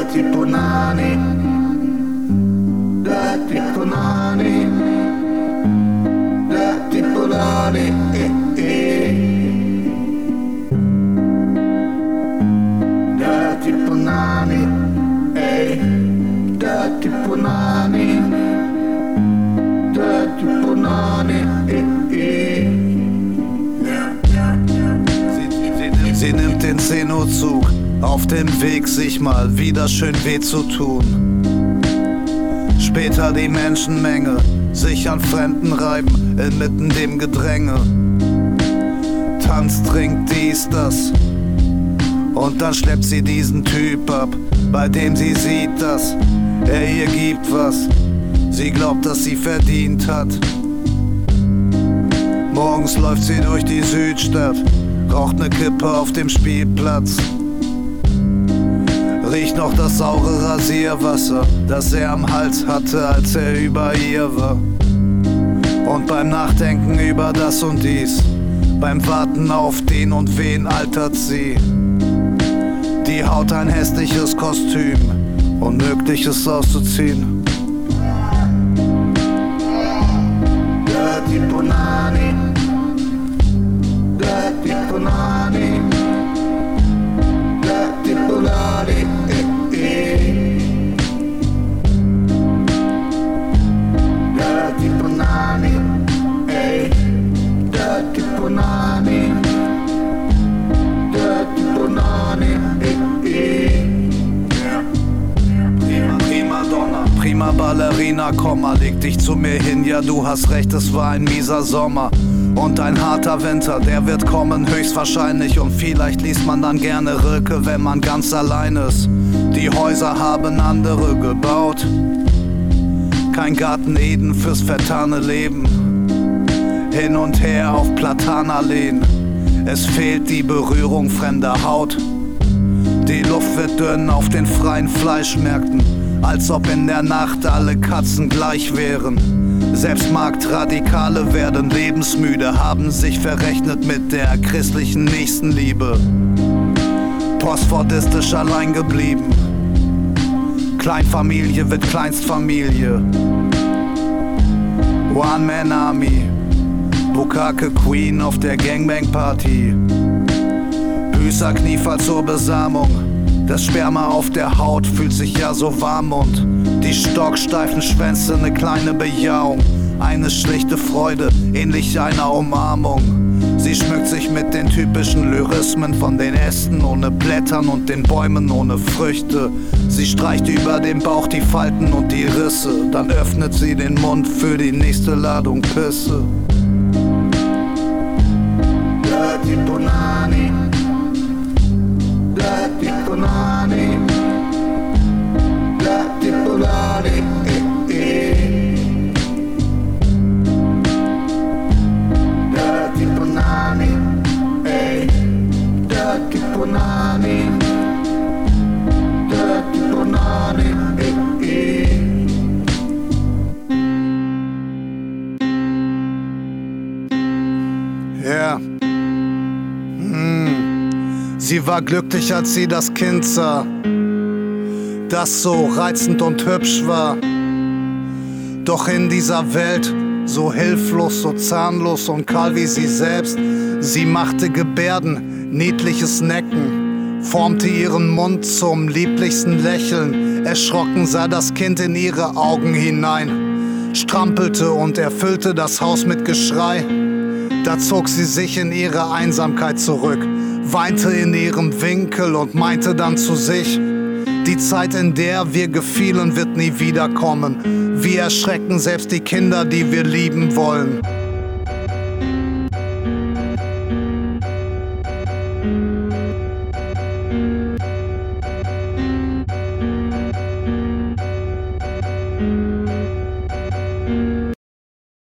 Dirty Punani, Dirty Punani, Dirty Punani, Dirty Punani, Dirty Punani, Dirty Punani, Sie nimmt den 10 Uhr Zug auf dem Weg, sich mal wieder schön weh zu tun. Später die Menschenmenge sich an Fremden reiben, inmitten dem Gedränge. Tanzt, trinkt dies, das. Und dann schleppt sie diesen Typ ab, bei dem sie sieht, dass er ihr gibt, was sie glaubt, dass sie verdient hat. Morgens läuft sie durch die Südstadt, raucht ne Kippe auf dem Spielplatz. Riecht noch das saure Rasierwasser, das er am Hals hatte, als er über ihr war. Und beim Nachdenken über das und dies, beim Warten auf den und wen altert sie. Die Haut ein hässliches Kostüm, unmöglich es auszuziehen. Dirty Punani, Dirty Punani, Dirty Punani, Dirty Punani, Dirty Punani, Dirty Punani, Prima Donna, prima Ballerina, Komma, leg dich zu mir hin, ja du hast recht, es war ein mieser Sommer. Und ein harter Winter, der wird kommen, höchstwahrscheinlich. Und vielleicht liest man dann gerne Rilke, wenn man ganz allein ist. Die Häuser haben andere gebaut, kein Garten Eden fürs vertane Leben. Hin und her auf Platanalleen, es fehlt die Berührung fremder Haut. Die Luft wird dünn auf den freien Fleischmärkten, als ob in der Nacht alle Katzen gleich wären. Selbst Marktradikale werden lebensmüde, haben sich verrechnet mit der christlichen Nächstenliebe. Postfordistisch allein geblieben, Kleinfamilie wird Kleinstfamilie. One-Man-Army, Bukake Queen auf der Gangbang-Party. Büßerkniefer zur Besamung, das Sperma auf der Haut fühlt sich ja so warm und die stocksteifen Schwänze ne kleine Bejahung, eine schlichte Freude, ähnlich einer Umarmung. Sie schmückt sich mit den typischen Lyrismen von den Ästen ohne Blättern und den Bäumen ohne Früchte. Sie streicht über dem Bauch die Falten und die Risse, dann öffnet sie den Mund für die nächste Ladung Pisse. Dirty Punani, Dirty Punani, Dirty Punani, Dirty Punani, Dirty Punani, Dirty Punani, Ja. Sie war glücklich, als sie das Kind sah, das so reizend und hübsch war. Doch in dieser Welt, so hilflos, so zahnlos und kahl wie sie selbst, sie machte Gebärden, niedliches Necken, formte ihren Mund zum lieblichsten Lächeln. Erschrocken sah das Kind in ihre Augen hinein, strampelte und erfüllte das Haus mit Geschrei. Da zog sie sich in ihre Einsamkeit zurück, weinte in ihrem Winkel und meinte dann zu sich: Die Zeit, in der wir gefielen, wird nie wiederkommen. Wir erschrecken selbst die Kinder, die wir lieben wollen.